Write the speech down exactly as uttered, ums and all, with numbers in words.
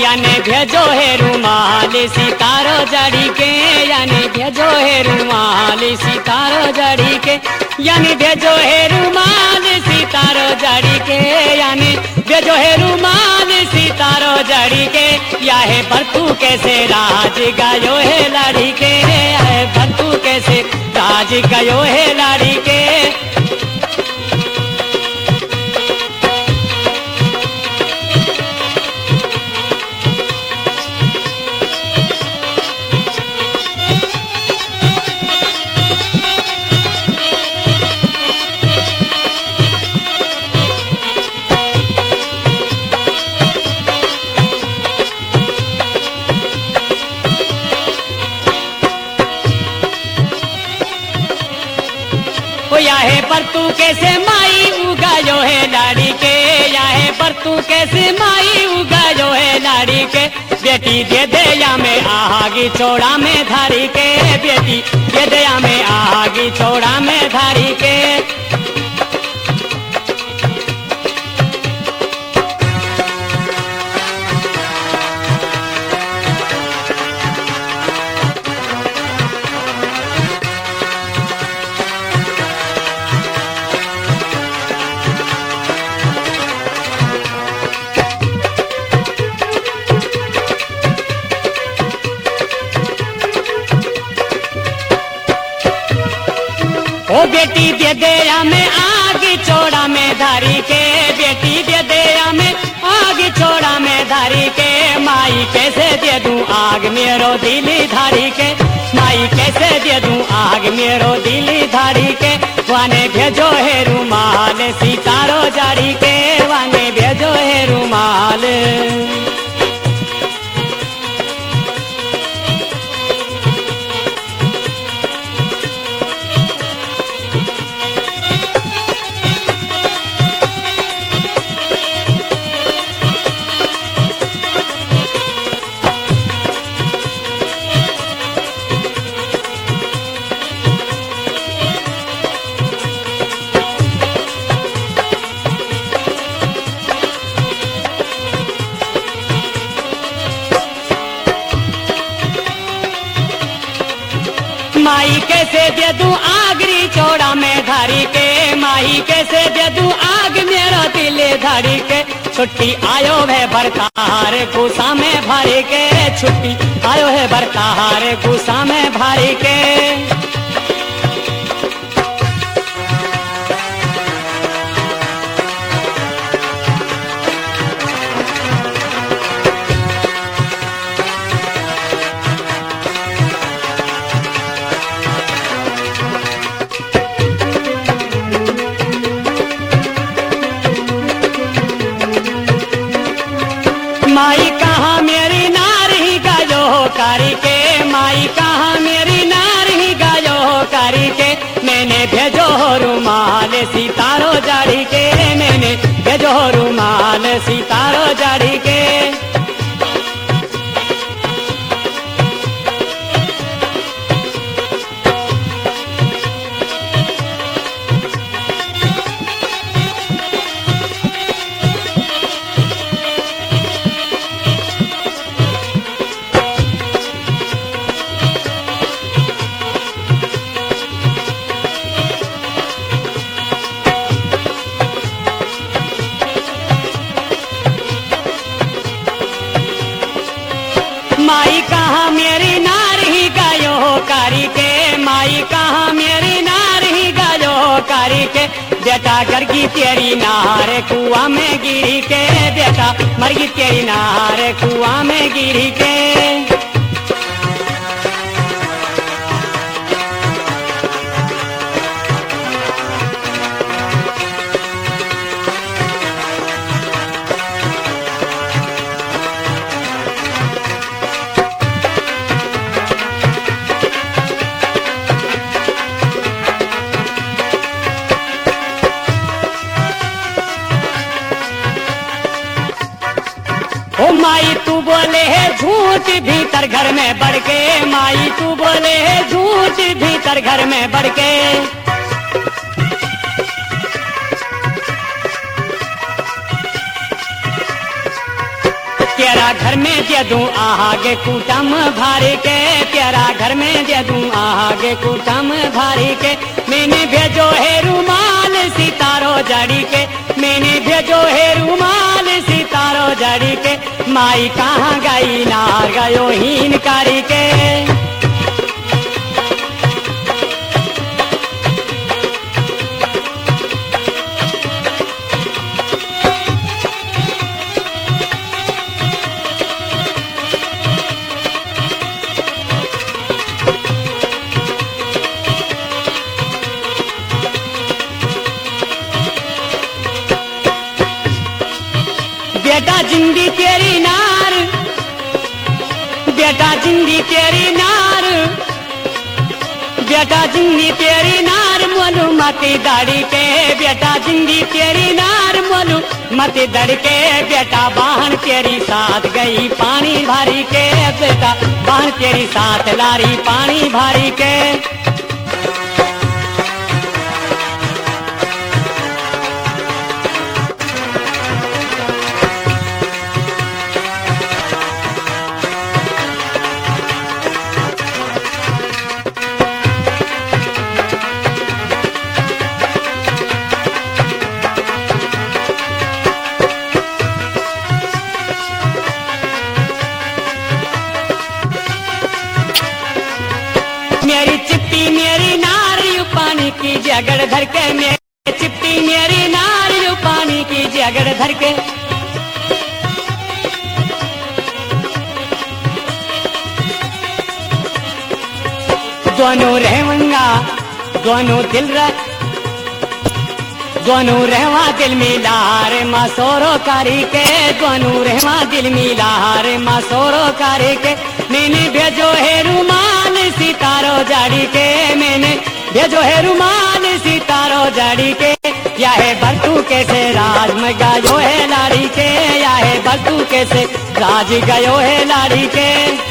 यानी भेजो है रुमाल सितारो जड़ी के, यानी भेजो है रुमाल सितारो जड़ी के, यानी भेजो है रुमाल सितारो जड़ी के, यानी भेजो है रुमाल सितारो जड़ी के। या है बरतू कैसे राज गायो है लाड़ी के, या है बरतू कैसे राज गायो है लाड़ी के। या है बरतू कैसे माई उगायो है लाड़ी के, या है बरतू कैसे माई उगायो है लाड़ी के। बेटी दे दया में आगी चौड़ा में धारी के, बेटी दे दया में आगी चौड़ा में धारी के। ओ बेटी दे दया में आग चौड़ा में धारी के, बेटी दे दया में आग चौड़ा में धारी के। माई कैसे दे दूं आग मेरो दिली धारी के, माई कैसे दे दूं आग मेरो दिली धारी के। वाने भेजो है रुमाल सितारो जाड़ी के, वाने भेजो है रुमाल। माई कैसे दे दूं आगरी चौड़ा में धारी के, माई कैसे दे दूं आग मेरा दिल धारी के। छुट्टी आयो है बरतार गुस्सा में भारी के, छुट्टी आयो है बरतार गुस्सा में भारी के। माई कहाँ मेरी नार ही गायो कारी के, माई कहाँ मेरी नार ही गायो कारी के। मैंने भेजो रुमाल सितारो जाड़ी के, मैंने भेजो रुमाल सितारो जाड़ी के। माई कहाँ मेरी नार ही गायो कारी के, माई कहाँ मेरी नार ही गायो कारी के। बेटा घर की तेरी नार कुआं में गिरी के, बेटा मर गई तेरी नार कुआं में गिरी के। ओ माई तू बोले है झूठ भीतर घर में बढ़ के, माई तू बोले है झूठ भीतर घर में बढ़ के। तेरा घर में दे दूं आगे कुटम भारी के, तेरा घर में दे दूं आगे कुटम भारी के। मैंने भेजो है रुमाल सितारो जड़ी के, मैंने भेजो है रुमाल सितारो जड़ी के। माई कहाँ गई नार गयो हीन कारी के। बेटा जिंदी तेरी नार, बेटा जिंदी तेरी नार, बेटा जिंदी तेरी नार मोलू मती दाड़ी के, बेटा जिंदी तेरी नार मोलू मती दड़ के। बेटा बहन तेरी साथ गई पानी भारी के, बेटा बहन तेरी साथ लारी पानी भारी के। मेरी चिट्टी मेरी नारी पानी की जगड़ धर के, मेरी चिट्टी मेरी नारी पानी की जगड़ धर के। दोनों रहवंगा दोनों दिल रह दोनों रहवा दिल मिला रे मसोरो कारी के, दोनों रहवा दिल मिला रे मसोरो कारी के। मैंने भेजो है रुमाल सितारो जड़ी के, मैंने भेजो है रुमाल सितारो जड़ी के। या है बल्टू कैसे राज में गयो है लाड़ी के, या है बल्टू कैसे राज गयो है लाड़ी के।